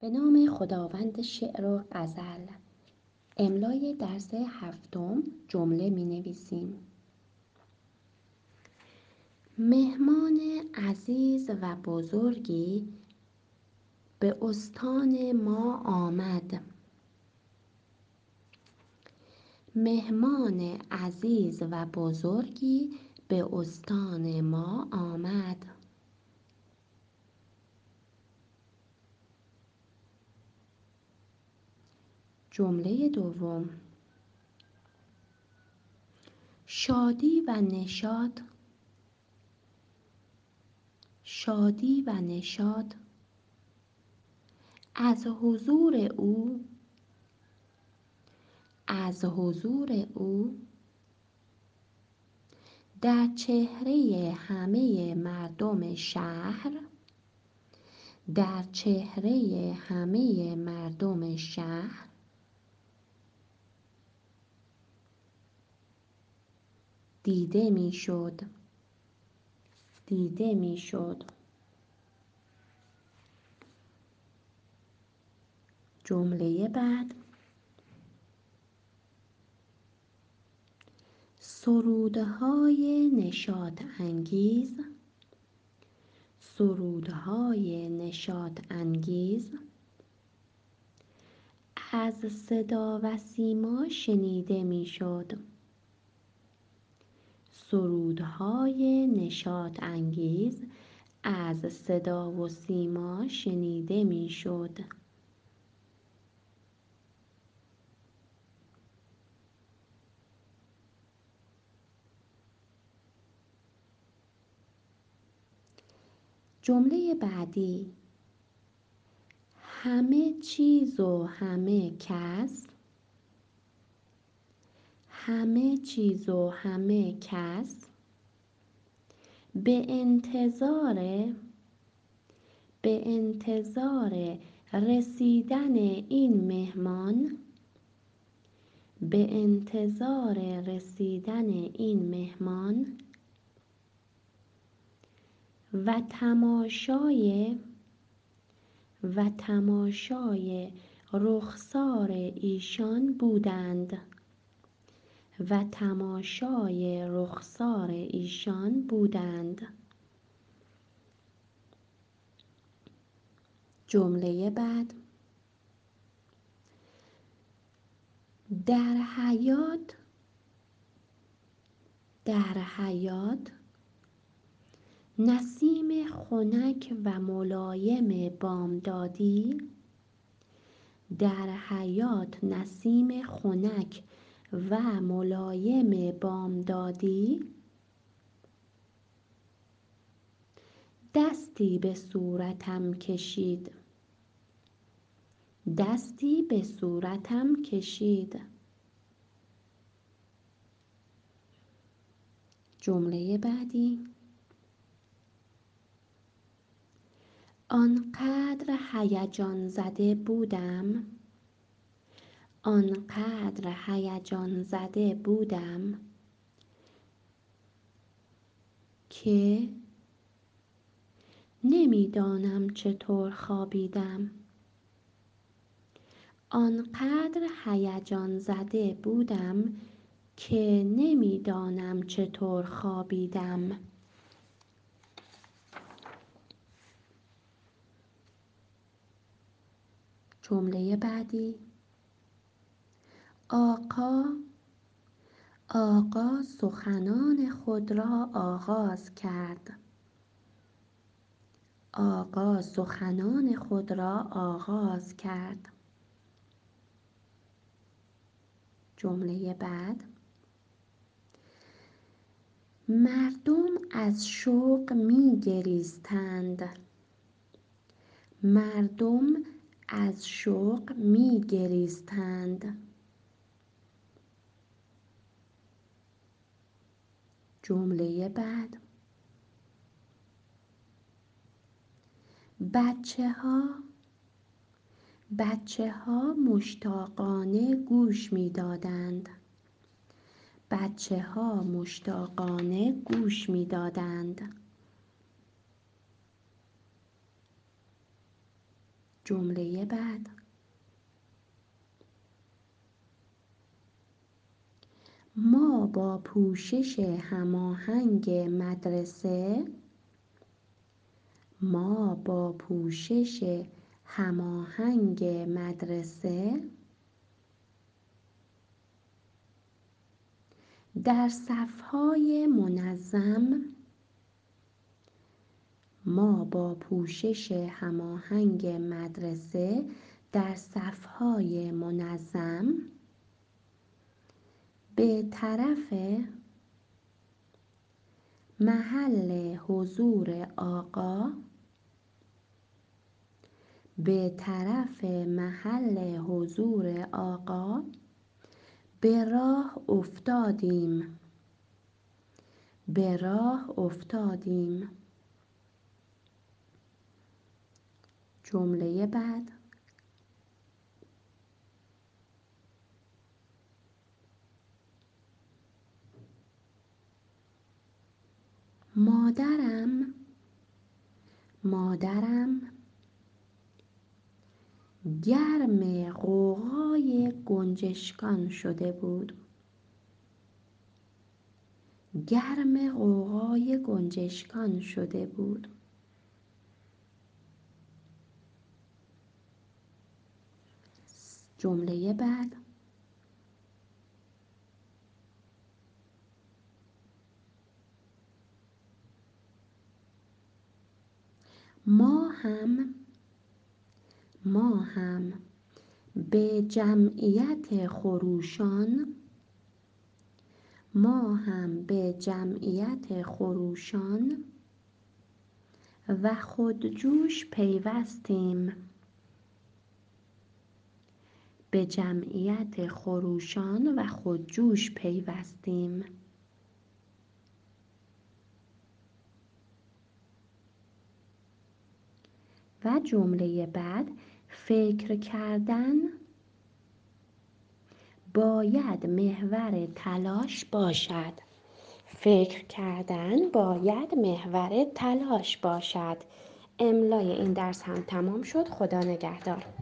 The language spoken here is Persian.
به نام خداوند شعر و غزل. املای درس هفتم جمله می نویسیم. مهمان عزیز و بزرگی به استان ما آمد. مهمان عزیز و بزرگی به استان ما آمد. جمله دوم. شادی و نشاط، شادی و نشاط از حضور او، از حضور او در چهره همه مردم شهر، در چهره همه مردم شهر دیده میشد، دیده میشد. جمله بعد. سرودهای نشاط انگیز، سرودهای نشاط انگیز از صدا و سیما شنیده میشد. سرودهای نشاط انگیز از صدا و سیما شنیده میشد. جمله بعدی. همه چیز و همه کس، همه چیز و همه کس به انتظار رسیدن این مهمان، به انتظار رسیدن این مهمان و تماشای رخسار ایشان بودند، و تماشای رخسار ایشان بودند. جمله بعد. در حیاط نسیم خنک و ملایم بامدادی، در حیاط نسیم خنک و ملایم بامدادی دستی به صورتم کشید، دستی به صورتم کشید. جمله بعدی. آنقدر هیجان زده بودم، آنقدر هیجان زده بودم که نمیدانم چطور خوابیدم. آنقدر هیجان زده بودم که نمیدانم چطور خوابیدم. جمله بعدی. آقا سخنان خود را آغاز کرد. آقا سخنان خود را آغاز کرد. جمله بعد. مردم از شوق می گریستند. مردم از شوق می گریستند. جمله بعد. بچه ها مشتاقانه گوش می دادند. بچه ها مشتاقانه گوش می دادند. جمله بعد: ما با پوشش هماهنگ مدرسه در صف‌های منظم به طرف محل حضور آقا به راه افتادیم. جمله بعد: مادرم گرم غوغای گنجشکان شده بود. جمله بعد: ما هم به جمعیت خروشان و خودجوش پیوستیم. و جمله بعد: فکر کردن باید محور تلاش باشد. املای این درس هم تمام شد. خدا نگهدار.